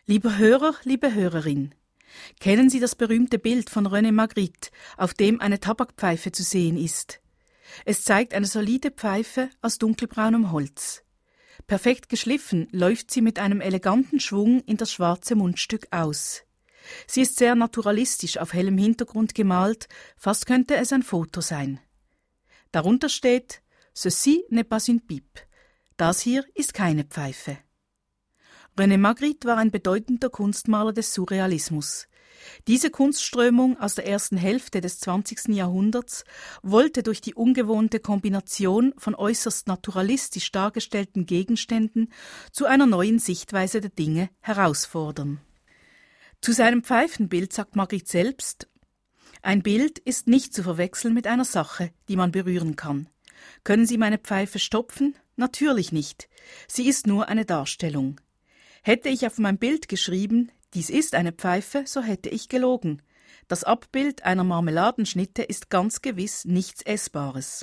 Lieber Hörer, liebe Hörerin, kennen Sie das berühmte Bild von René Magritte, auf dem eine Tabakpfeife zu sehen ist? Es zeigt eine solide Pfeife aus dunkelbraunem Holz. Perfekt geschliffen läuft sie mit einem eleganten Schwung in das schwarze Mundstück aus. Sie ist sehr naturalistisch auf hellem Hintergrund gemalt, fast könnte es ein Foto sein. Darunter steht «Ceci n'est pas une pipe». Das hier ist keine Pfeife. René Magritte war ein bedeutender Kunstmaler des Surrealismus. Diese Kunstströmung aus der ersten Hälfte des 20. Jahrhunderts wollte durch die ungewohnte Kombination von äußerst naturalistisch dargestellten Gegenständen zu einer neuen Sichtweise der Dinge herausfordern. Zu seinem Pfeifenbild sagt Magritte selbst: Ein Bild ist nicht zu verwechseln mit einer Sache, die man berühren kann. Können Sie meine Pfeife stopfen? Natürlich nicht. Sie ist nur eine Darstellung. Hätte ich auf mein Bild geschrieben, dies ist eine Pfeife, so hätte ich gelogen. Das Abbild einer Marmeladenschnitte ist ganz gewiss nichts Essbares.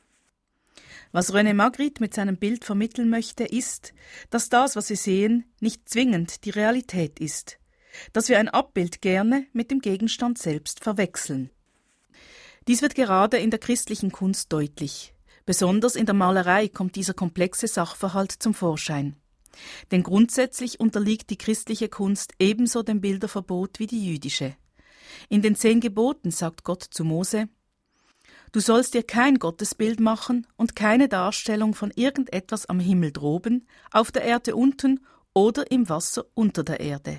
Was René Magritte mit seinem Bild vermitteln möchte, ist, dass das, was wir sehen, nicht zwingend die Realität ist, dass wir ein Abbild gerne mit dem Gegenstand selbst verwechseln. Dies wird gerade in der christlichen Kunst deutlich. Besonders in der Malerei kommt dieser komplexe Sachverhalt zum Vorschein. Denn grundsätzlich unterliegt die christliche Kunst ebenso dem Bilderverbot wie die jüdische. In den 10 Geboten sagt Gott zu Mose: Du sollst dir kein Gottesbild machen und keine Darstellung von irgendetwas am Himmel droben, auf der Erde unten oder im Wasser unter der Erde.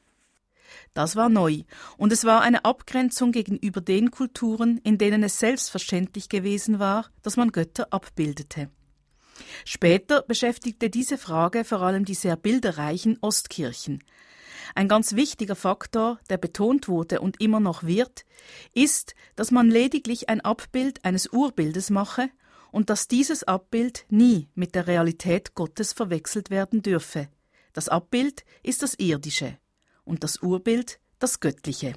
Das war neu, und es war eine Abgrenzung gegenüber den Kulturen, in denen es selbstverständlich gewesen war, dass man Götter abbildete. Später beschäftigte diese Frage vor allem die sehr bilderreichen Ostkirchen. Ein ganz wichtiger Faktor, der betont wurde und immer noch wird, ist, dass man lediglich ein Abbild eines Urbildes mache und dass dieses Abbild nie mit der Realität Gottes verwechselt werden dürfe. Das Abbild ist das Irdische und das Urbild das Göttliche.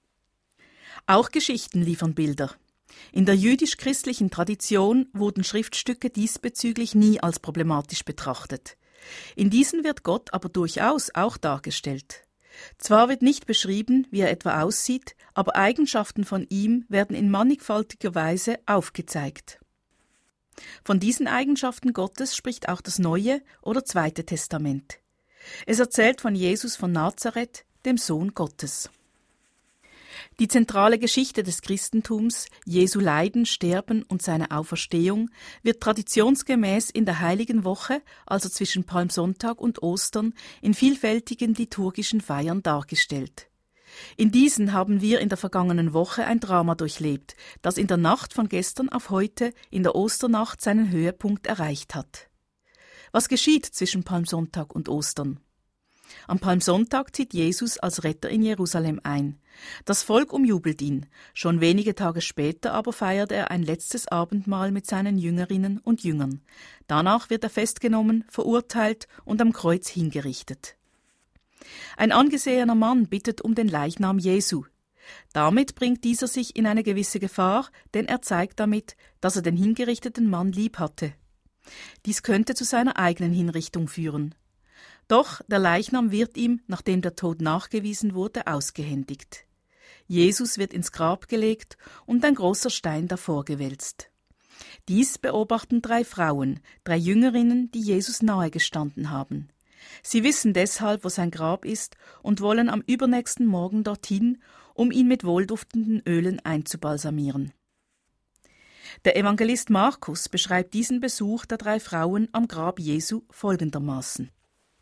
Auch Geschichten liefern Bilder. In der jüdisch-christlichen Tradition wurden Schriftstücke diesbezüglich nie als problematisch betrachtet. In diesen wird Gott aber durchaus auch dargestellt. Zwar wird nicht beschrieben, wie er etwa aussieht, aber Eigenschaften von ihm werden in mannigfaltiger Weise aufgezeigt. Von diesen Eigenschaften Gottes spricht auch das Neue oder Zweite Testament. Es erzählt von Jesus von Nazareth, dem Sohn Gottes. Die zentrale Geschichte des Christentums, Jesu Leiden, Sterben und seine Auferstehung, wird traditionsgemäß in der Heiligen Woche, also zwischen Palmsonntag und Ostern, in vielfältigen liturgischen Feiern dargestellt. In diesen haben wir in der vergangenen Woche ein Drama durchlebt, das in der Nacht von gestern auf heute, in der Osternacht, seinen Höhepunkt erreicht hat. Was geschieht zwischen Palmsonntag und Ostern? Am Palmsonntag zieht Jesus als Retter in Jerusalem ein. Das Volk umjubelt ihn. Schon wenige Tage später aber feiert er ein letztes Abendmahl mit seinen Jüngerinnen und Jüngern. Danach wird er festgenommen, verurteilt und am Kreuz hingerichtet. Ein angesehener Mann bittet um den Leichnam Jesu. Damit bringt dieser sich in eine gewisse Gefahr, denn er zeigt damit, dass er den hingerichteten Mann lieb hatte. Dies könnte zu seiner eigenen Hinrichtung führen. Doch der Leichnam wird ihm, nachdem der Tod nachgewiesen wurde, ausgehändigt. Jesus wird ins Grab gelegt und ein großer Stein davor gewälzt. Dies beobachten 3 Frauen, 3 Jüngerinnen, die Jesus nahe gestanden haben. Sie wissen deshalb, wo sein Grab ist und wollen am übernächsten Morgen dorthin, um ihn mit wohlduftenden Ölen einzubalsamieren. Der Evangelist Markus beschreibt diesen Besuch der 3 Frauen am Grab Jesu folgendermaßen: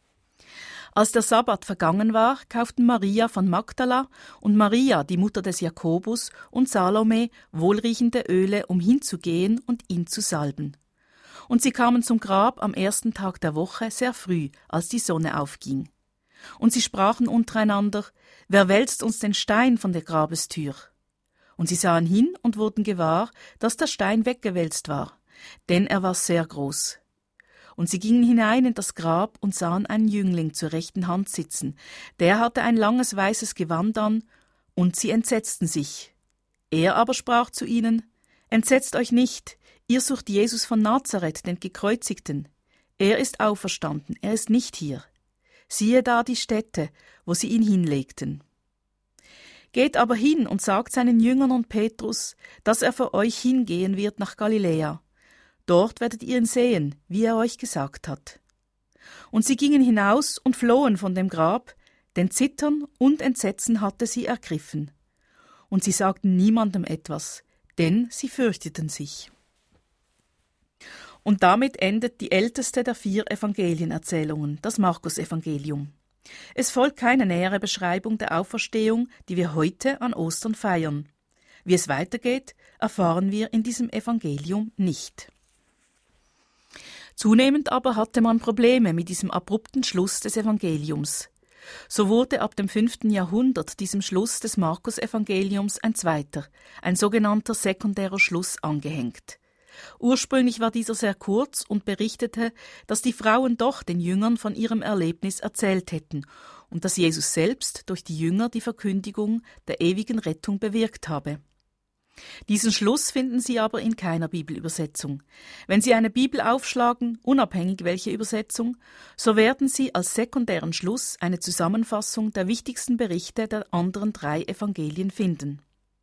Als der Sabbat vergangen war, kauften Maria von Magdala und Maria, die Mutter des Jakobus, und Salome wohlriechende Öle, um hinzugehen und ihn zu salben. Und sie kamen zum Grab am 1. Tag der Woche sehr früh, als die Sonne aufging. Und sie sprachen untereinander: Wer wälzt uns den Stein von der Grabestür? Und sie sahen hin und wurden gewahr, dass der Stein weggewälzt war, denn er war sehr groß. Und sie gingen hinein in das Grab und sahen einen Jüngling zur rechten Hand sitzen. Der hatte ein langes weißes Gewand an, und sie entsetzten sich. Er aber sprach zu ihnen: Entsetzt euch nicht, ihr sucht Jesus von Nazareth, den Gekreuzigten. Er ist auferstanden, er ist nicht hier. siehe da die Stätte, wo sie ihn hinlegten. Geht aber hin und sagt seinen Jüngern und Petrus, dass er vor euch hingehen wird nach Galiläa. Dort werdet ihr ihn sehen, wie er euch gesagt hat. Und sie gingen hinaus und flohen von dem Grab, denn Zittern und Entsetzen hatte sie ergriffen. Und sie sagten niemandem etwas, denn sie fürchteten sich. Und damit endet die älteste der 4 Evangelienerzählungen, das Markus-Evangelium. Es folgt keine nähere Beschreibung der Auferstehung, die wir heute an Ostern feiern. Wie es weitergeht, erfahren wir in diesem Evangelium nicht. Zunehmend aber hatte man Probleme mit diesem abrupten Schluss des Evangeliums. So wurde ab dem 5. Jahrhundert diesem Schluss des Markus-Evangeliums ein zweiter, ein sogenannter sekundärer Schluss angehängt. Ursprünglich war dieser sehr kurz und berichtete, dass die Frauen doch den Jüngern von ihrem Erlebnis erzählt hätten und dass Jesus selbst durch die Jünger die Verkündigung der ewigen Rettung bewirkt habe. Diesen Schluss finden Sie aber in keiner Bibelübersetzung. Wenn Sie eine Bibel aufschlagen, unabhängig welche Übersetzung, so werden Sie als sekundären Schluss eine Zusammenfassung der wichtigsten Berichte der anderen 3 Evangelien finden.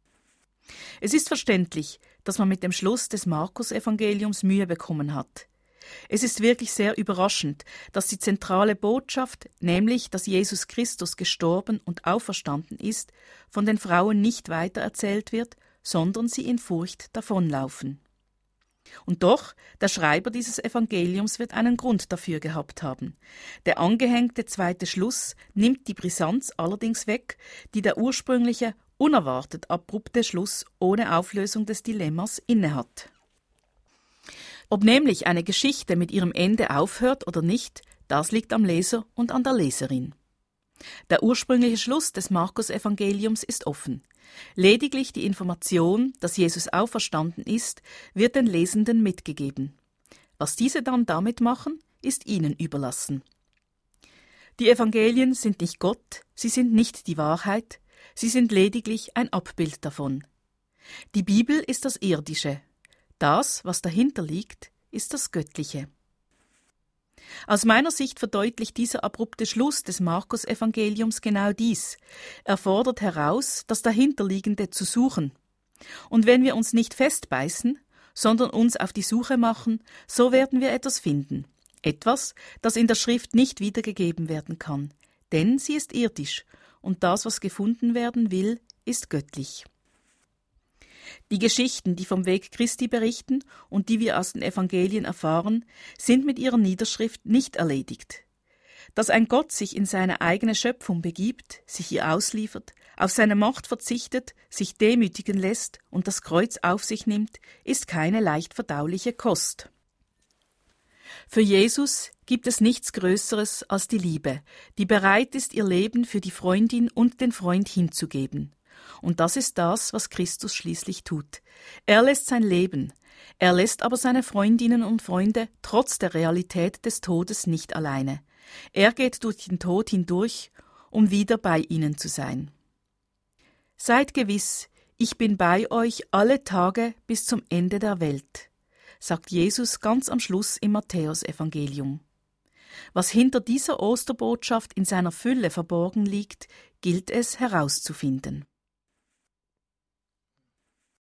Es ist verständlich, dass man mit dem Schluss des Markus-Evangeliums Mühe bekommen hat. Es ist wirklich sehr überraschend, dass die zentrale Botschaft, nämlich, dass Jesus Christus gestorben und auferstanden ist, von den Frauen nicht weitererzählt wird, sondern sie in Furcht davonlaufen. Und doch, der Schreiber dieses Evangeliums wird einen Grund dafür gehabt haben. Der angehängte zweite Schluss nimmt die Brisanz allerdings weg, die der ursprüngliche, unerwartet abrupte Schluss ohne Auflösung des Dilemmas innehat. Ob nämlich eine Geschichte mit ihrem Ende aufhört oder nicht, das liegt am Leser und an der Leserin. Der ursprüngliche Schluss des Markus-Evangeliums ist offen. Lediglich die Information, dass Jesus auferstanden ist, wird den Lesenden mitgegeben. Was diese dann damit machen, ist ihnen überlassen. Die Evangelien sind nicht Gott, sie sind nicht die Wahrheit, sie sind lediglich ein Abbild davon. Die Bibel ist das Irdische. Das, was dahinter liegt, ist das Göttliche. Aus meiner Sicht verdeutlicht dieser abrupte Schluss des Markus-Evangeliums genau dies. Er fordert heraus, das Dahinterliegende zu suchen. Und wenn wir uns nicht festbeißen, sondern uns auf die Suche machen, so werden wir etwas finden. Etwas, das in der Schrift nicht wiedergegeben werden kann. Denn sie ist irdisch und das, was gefunden werden will, ist göttlich. Die Geschichten, die vom Weg Christi berichten und die wir aus den Evangelien erfahren, sind mit ihrer Niederschrift nicht erledigt. Dass ein Gott sich in seine eigene Schöpfung begibt, sich ihr ausliefert, auf seine Macht verzichtet, sich demütigen lässt und das Kreuz auf sich nimmt, ist keine leicht verdauliche Kost. Für Jesus gibt es nichts Größeres als die Liebe, die bereit ist, ihr Leben für die Freundin und den Freund hinzugeben. Und das ist das, was Christus schließlich tut. Er lässt sein Leben. Er lässt aber seine Freundinnen und Freunde trotz der Realität des Todes nicht alleine. Er geht durch den Tod hindurch, um wieder bei ihnen zu sein. Seid gewiss, ich bin bei euch alle Tage bis zum Ende der Welt, sagt Jesus ganz am Schluss im Matthäusevangelium. Was hinter dieser Osterbotschaft in seiner Fülle verborgen liegt, gilt es herauszufinden.